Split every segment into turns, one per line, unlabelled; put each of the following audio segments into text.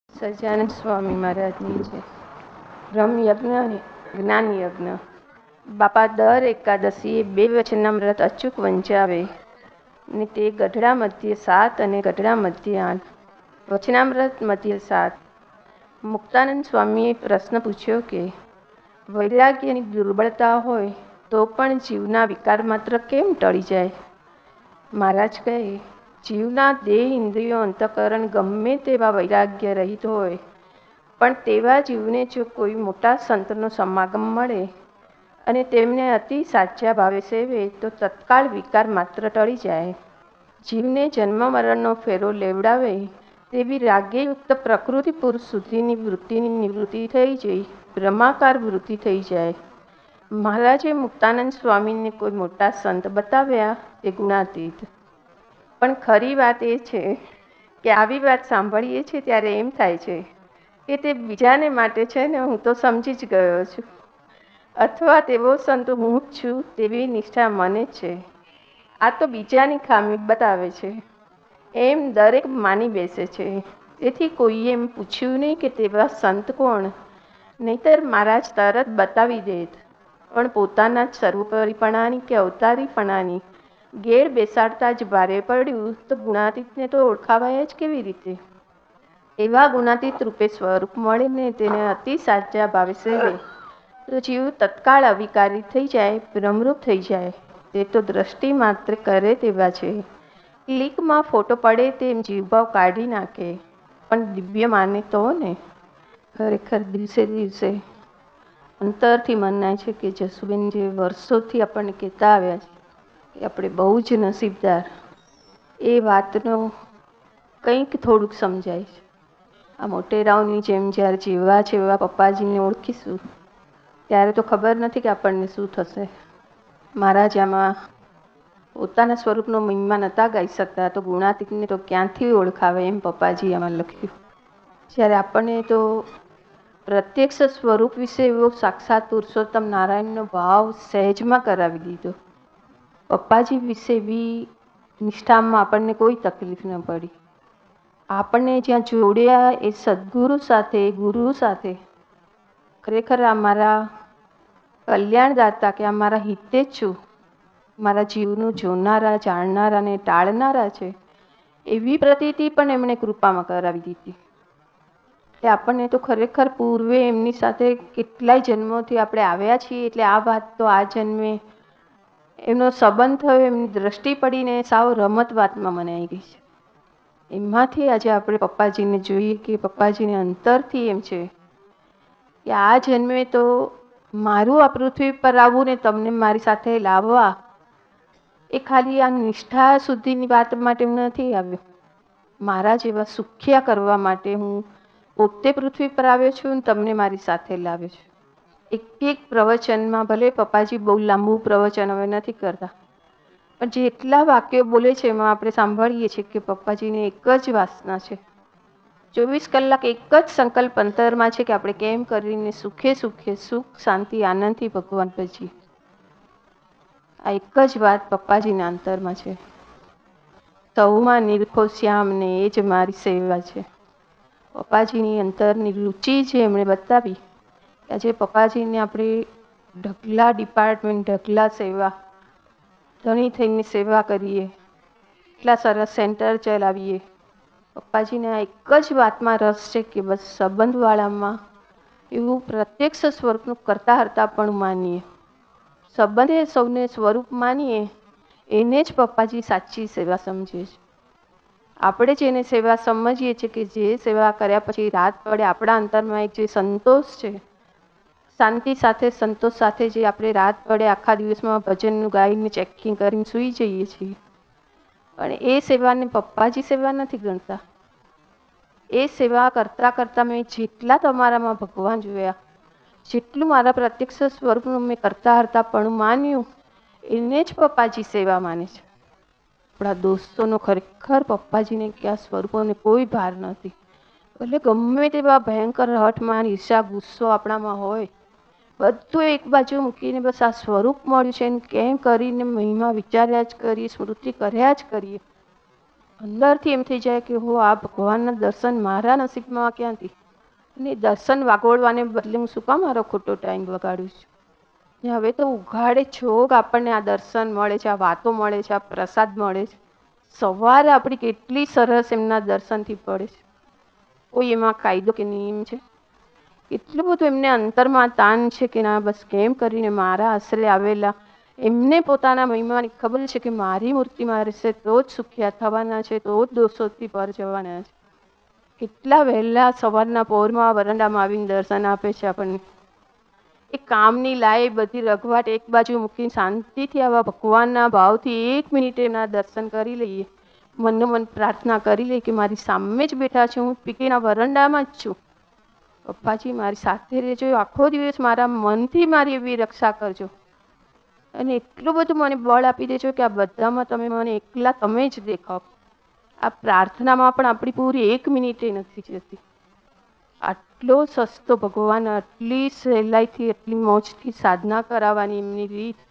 સહજાનંદ સ્વામી મહારાજની છે. બ્રહ્મ યજ્ઞ અને જ્ઞાન યજ્ઞ. બાપા દર એકાદશીએ 2 વચનામૃત અચૂક વંચાવે ને તે ગઢડા મધ્યે 7 અને ગઢડા મધ્યે 8. વચનામૃત મધ્યે 7. મુક્તાનંદ સ્વામીએ પ્રશ્ન પૂછ્યો કે વૈરાગ્યની દુર્બળતા હોય તો પણ જીવના વિકાર માત્ર કેમ ટળી જાય? મહારાજ કહે, જીવના દેહ ઇન્દ્રિયો અંતઃકરણ ગમે તેવા વૈરાગ્ય રહિત હોય, પણ તેવા જીવને જો કોઈ મોટા સંતનો સમાગમ મળે અને તેમને અતિ સાચા ભાવે સેવે તો તત્કાળ વિકાર માત્ર ટળી જાય. જીવને જન્મ મરણનો ફેરો લેવડાવે તેવી રાગેયુક્ત પ્રકૃતિ પુરુષ સુધીની વૃત્તિની નિવૃત્તિ થઈ જઈ બ્રહ્માકાર વૃત્તિ થઈ જાય. મહારાજે મુક્તાનંદ સ્વામીને કોઈ મોટા સંત બતાવ્યા તે ગુણાતીત. પણ ખરી વાત એ છે કે આવી વાત સાંભળીએ છીએ ત્યારે એમ થાય છે કે તે બીજાને માટે છે ને હું તો સમજી જ ગયો છું, અથવા તેવો સંત હું જ છું તેવી નિષ્ઠા મને જ છે. આ તો બીજાની ખામી બતાવે છે એમ દરેક માની બેસે છે. તેથી કોઈએ એમ પૂછ્યું નહીં કે તેવા સંત કોણ, નહીંતર મહારાજ તરત બતાવી દેત. પણ પોતાના જ સર્વોપરીપણાની કે અવતારીપણાની ગેળ બેસાડતા જ ભારે પડ્યું તો ગુણાતીતને તો ઓળખાવાય જ કેવી રીતે? એવા ગુણાતીત રૂપે સ્વરૂપ મળે ને તેને અતિ સાચા ભાવે સેવે તો જીવ તત્કાળ અવિકારી થઈ જાય, બ્રહ્મરૂપ થઈ જાય. તે તો દ્રષ્ટિ માત્ર કરે તેવા છે. ક્લિકમાં ફોટો પડે તેમ જીવભાવ કાઢી નાખે, પણ દિવ્ય માને તો ને. ખરેખર દિવસે દિવસે અંતરથી મનાય છે કે જસુબેન જે વર્ષોથી આપણને કહેતા આવ્યા છે કે આપણે બહુ જ નસીબદાર, એ વાતનો કંઈક થોડુંક સમજાય છે. આ મોટેરાઓની જેમ જ્યારે જેવા છે એવા પપ્પાજીને ઓળખીશું ત્યારે તો ખબર નથી કે આપણને શું થશે. મહારાજ આમાં પોતાના સ્વરૂપનો મહિમા નહોતા ગાઈ શકતા તો ગુણાતીતને તો ક્યાંથી ઓળખાવે એમ પપ્પાજી આમાં લખ્યું. જ્યારે આપણને તો પ્રત્યક્ષ સ્વરૂપ વિશે એવો સાક્ષાત પુરુષોત્તમ નારાયણનો ભાવ સહેજમાં કરાવી દીધો. પપ્પાજી વિશે એવી નિષ્ઠામાં આપણને કોઈ તકલીફ ન પડી. આપણને જ્યાં જોડ્યા એ સદગુરુ સાથે, ગુરુ સાથે, ખરેખર આ મારા કલ્યાણદાતા કે આ મારા હિતે જ છું, મારા જીવનું જોનારા, જાણનારા ને ટાળનારા છે એવી પ્રતીતિ પણ એમણે કૃપામાં કરાવી દીધી. એટલે આપણને તો ખરેખર પૂર્વે એમની સાથે કેટલાય જન્મોથી આપણે આવ્યા છીએ એટલે આ વાત તો આ જન્મે એમનો સંબંધ થયો, એમની દ્રષ્ટિ પડીને સાવ રમત વાતમાં મને આવી ગઈ છે. એમાંથી આજે આપણે પપ્પાજીને જોઈએ કે પપ્પાજીને અંતરથી એમ છે કે આ જન્મે તો મારું આ પૃથ્વી પર આવવું ને તમને મારી સાથે લાવવા એ ખાલી આ નિષ્ઠા સુધીની વાત માટે હું નથી આવ્યો. મારા જેવા સુખ્યા કરવા માટે હું પોતે પૃથ્વી પર આવ્યો છું અને તમને મારી સાથે લાવ્યો છું. એક એક પ્રવચનમાં ભલે પપ્પાજી બહુ લાંબુ પ્રવચન હવે નથી કરતા, પણ જેટલા વાક્યો બોલે છે એમાં આપણે સાંભળીએ છીએ કે પપ્પાજીને એક જ વાસના છે, 24 કલાક એક જ સંકલ્પ અંતરમાં છે કે આપણે કેમ કરીને સુખે સુખે સુખ શાંતિ આનંદથી ભગવાન પછી. આ એક જ વાત પપ્પાજીના અંતરમાં છે. સૌમાં નિરખો શ્યામ ને એ જ મારી સેવા છે. પપ્પાજીની અંતરની રુચિ છે એમણે બતાવી. આજે પપ્પાજીને આપણે ઢગલા ડિપાર્ટમેન્ટ, ઢગલા સેવા, ધણી થઈને સેવા કરીએ, એટલા સરસ સેન્ટર ચલાવીએ. પપ્પાજીને આ એક જ વાતમાં રસ છે કે બસ સંબંધવાળામાં એવું પ્રત્યક્ષ સ્વરૂપનું કરતા હરતા પણ માનીએ. સંબંધે સૌને સ્વરૂપ માનીએ એને જ પપ્પાજી સાચી સેવા સમજે છે. આપણે જેને સેવા સમજીએ છીએ કે જે સેવા કર્યા પછી રાત પડે આપણા અંતરમાં એક જે સંતોષ છે, શાંતિ સાથે સંતોષ સાથે જે આપણે રાત પડે આખા દિવસમાં ભજનનું ગાઈને ચેકિંગ કરીને સૂઈ જઈએ છીએ, પણ એ સેવાને પપ્પાજી સેવા નથી ગણતા. એ સેવા કરતાં કરતાં મેં જેટલા તમારામાં ભગવાન જોયા, જેટલું મારા પ્રત્યક્ષ સ્વરૂપનું મેં કરતા હરતા પણ માન્યું એને જ પપ્પાજી સેવા માને છે. આપણા દોસ્તોનો ખરેખર પપ્પાજીને કે આ સ્વરૂપોને કોઈ ભાર નથી. ભલે ગમે તેવા ભયંકર હઠમાન, ઈર્ષા, ગુસ્સો આપણામાં હોય, બધું એક બાજુ મૂકીને બસ આ સ્વરૂપ મળ્યું છે એને કેમ કરીને મહિમા વિચાર્યા જ કરીએ, સ્મૃતિ કર્યા જ કરીએ. અંદરથી એમ થઈ જાય કે હો આ ભગવાનના દર્શન મારા નસીબમાં ક્યાંથી, અને દર્શન વાગોળવાને બદલે હું શું કામ મારો ખોટો ટાઈમ બગાડું છું. હવે તો ઉઘાડે છોક આપણને આ દર્શન મળે છે, આ વાતો મળે છે, આ પ્રસાદ મળે છે. સવારે આપણી કેટલી સરસ એમના દર્શનથી પડે છે. કોઈ એમાં કાયદો કે નિયમ છે? એટલું બધું એમને અંતરમાં તાન છે કે ના બસ કેમ કરીને મારા આશરે આવેલા એમને પોતાના મહિમાની ખબર છે કે મારી મૂર્તિ મારી છે તો જ સુખ્યા થવાના છે, તો જ દોષોથી પર જવાના છે. કેટલા વહેલા સવારના પોરમાં વરંડામાં આવીને દર્શન આપે છે આપણને. એ કામની લાય બધી રઘવાટ એક બાજુ મૂકીને શાંતિથી આવા ભગવાનના ભાવથી 1 મિનિટ એના દર્શન કરી લઈએ. મન પ્રાર્થના કરી લઈએ કે મારી સામે જ બેઠા છે, હું પીકેના વરંડામાં જ છું. પપ્પાજી મારી સાથે રહેજો, આખો દિવસ મારા મનથી મારી એવી રક્ષા કરજો, અને એટલું બધું મને બળ આપી દેજો કે આ બધામાં તમે મને એકલા તમે જ દેખાવ. આ પ્રાર્થનામાં પણ આપણી પૂરી 1 મિનિટે નથી જતી. આટલો સસ્તો ભગવાન, આટલી સહેલાઈથી એટલી મોજથી સાધના કરાવવાની એમની રીત,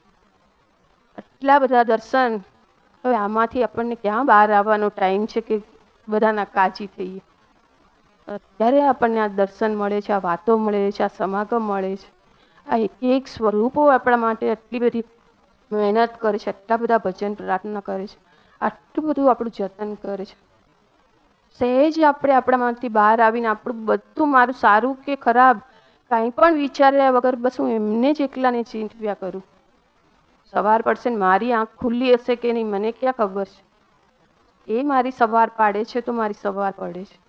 આટલા બધા દર્શન. હવે આમાંથી આપણને ક્યાં બહાર આવવાનો ટાઈમ છે કે બધાના કાજી થઈએ? અત્યારે આપણને આ દર્શન મળે છે, આ વાતો મળે છે, આ સમાગમ મળે છે. આ એક સ્વરૂપો આપણા માટે આટલી બધી મહેનત કરે છે, આટલા બધા ભજન પ્રાર્થના કરે છે, આટલું બધું આપણું જતન કરે છે. સહેજ આપણે આપણામાંથી બહાર આવીને આપણું બધું મારું સારું કે ખરાબ કાંઈ પણ વિચાર્યા વગર બસ હું એમને જ એકલાને ચીંતવ્યા કરું. સવાર પડશે ને મારી આંખ ખુલ્લી હશે કે નહીં મને ક્યાં ખબર છે? એ મારી સવાર પાડે છે તો મારી સવાર પડે છે.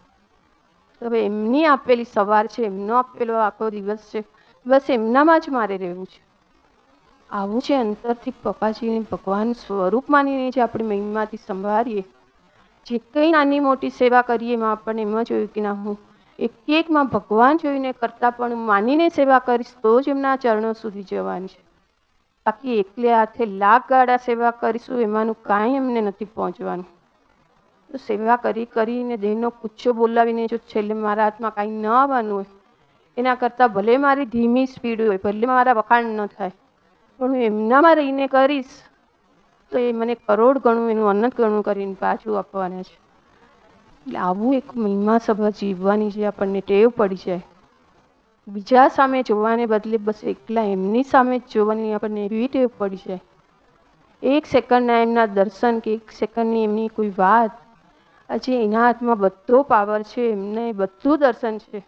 હવે એમની આપેલી સવાર છે, એમનો આપેલો આખો દિવસ છે, બસ એમનામાં જ મારે રહેવું છે. આવું છે અંતરથી પપ્પાજીને ભગવાન સ્વરૂપ માનીને જે આપણે મહિમાથી સંભાળીએ. જે કંઈ નાની મોટી સેવા કરીએ એમાં આપણને એમાં જોયું કે ના હું એકમાં ભગવાન જોઈને કરતા પણ માનીને સેવા કરીશ તો જ એમના ચરણો સુધી જવાની છે. બાકી એકલે હાથે લાખ ગાળા સેવા કરીશું એમાંનું કાંઈ એમને નથી પહોંચવાનું. તો સેવા કરીને દેહનો કુચ્ચો બોલાવીને જો છેલ્લે મારા હાથમાં કાંઈ ન આવવાનું હોય, એના કરતાં ભલે મારી ધીમી સ્પીડ હોય, ભલે મારા વખાણ ન થાય, પણ હું એમનામાં રહીને કરીશ તો એ મને કરોડ ગણું એનું અનંત ગણું કરીને પાછું આપવાના છે. એટલે આવું એક મહિમા સભા જીવવાની જે આપણને ટેવ પડી જાય, બીજા સામે જોવાને બદલે બસ એકલા એમની સામે જ જોવાની આપણને એવી ટેવ પડી જાય. 1 સેકન્ડના એમના દર્શન કે 1 સેકન્ડની એમની કોઈ વાત, આજે એના હાથમાં બધો પાવર છે, એમને બધું દર્શન છે.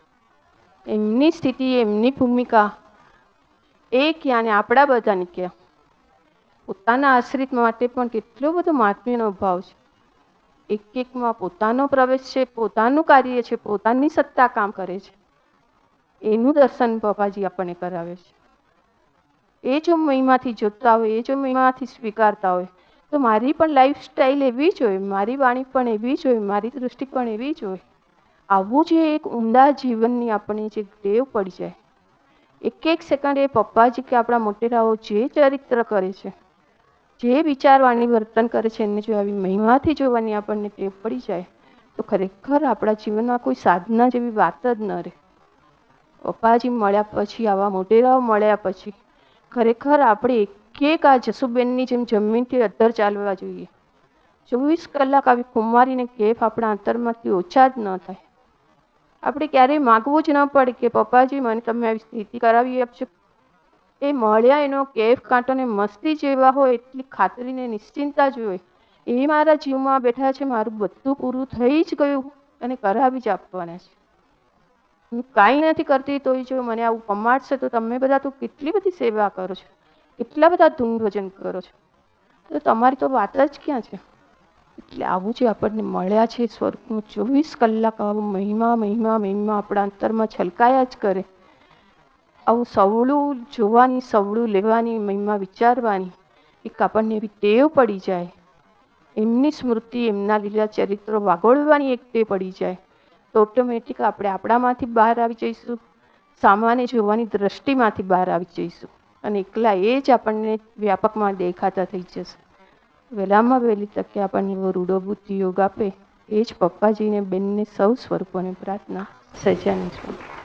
એમની સ્થિતિ, એમની ભૂમિકા એ ક્યાં ને આપણા બધાની ક્યાં? પોતાના આશ્રિત માટે પણ કેટલો બધો મહાત્મ્યનો ભાવ છે. એકમાં પોતાનો પ્રવેશ છે, પોતાનું કાર્ય છે, પોતાની સત્તા કામ કરે છે. એનું દર્શન પપ્પાજી આપણને કરાવે છે. એ જો મહિમાથી જોતા હોય, એ જો મહિમાથી સ્વીકારતા હોય તો મારી પણ લાઈફસ્ટાઈલ એવી જ હોય, મારી વાણી પણ એવી જ હોય, મારી દૃષ્ટિ પણ એવી જ હોય. આવું જે એક ઊંડા જીવનની આપણને જે ટેવ પડી જાય, 1 સેકન્ડ એ પપ્પાજી કે આપણા મોટેરાઓ જે ચરિત્ર કરે છે, જે વિચારવાની વર્તન કરે છે, એને જો આવી મહિમાથી જોવાની આપણને ટેવ પડી જાય તો ખરેખર આપણા જીવનમાં કોઈ સાધના જેવી વાત જ ન રહે. પપ્પાજી મળ્યા પછી, આવા મોટેરાઓ મળ્યા પછી ખરેખર આપણે એક આ જસુબેનની જેમ જમીનથી અદ્ધર ચાલવા જોઈએ. 24 કલાક આવી કુમારીને કેફ આપણા અંતરમાંથી ઓછા જ ન થાય. આપણે ક્યારેય માગવું જ ન પડે કે પપ્પાજી મને તમે આવી સ્થિતિ કરાવી આપશો. એ મળ્યા એનો કેફ કાંટો ને મસ્તી જેવા હોય, એટલી ખાતરીને નિશ્ચિંતા જ હોય એ મારા જીવમાં બેઠા છે, મારું બધું પૂરું થઈ જ ગયું અને કરાવી જ આપવાના છે. હું કાંઈ નથી કરતી તોય જો મને આવું પમાડશે તો તમે બધા તો કેટલી બધી સેવા કરો છો, કેટલા બધા ધૂન ભજન કરો છો, તો તમારી તો વાત જ ક્યાં છે? એટલે આવું જે આપણને મળ્યા છે સ્વર્ગનું 24 કલાક આવું મહિમા મહિમા મહિમા આપણા અંતરમાં છલકાયા જ કરે. આવું સવળું જોવાની, સવળું લેવાની, મહિમા વિચારવાની એક આપણને એવી ટેવ પડી જાય, એમની સ્મૃતિ, એમના લીલા ચરિત્રો વાગોળવાની એક ટેવ પડી જાય તો ઓટોમેટિક આપણે આપણામાંથી બહાર આવી જઈશું, સામાન્ય જોવાની દ્રષ્ટિમાંથી બહાર આવી જઈશું અને એકલા એ જ આપણને વ્યાપકમાં દેખાતા થઈ જશે. વહેલામાં વહેલી તકે આપણને એવો રૂડો બુદ્ધિ યોગ આપે એ જ પપ્પાજીને બેનને સૌ સ્વરૂપોને પ્રાર્થના. સજાનંદ સ્વામી.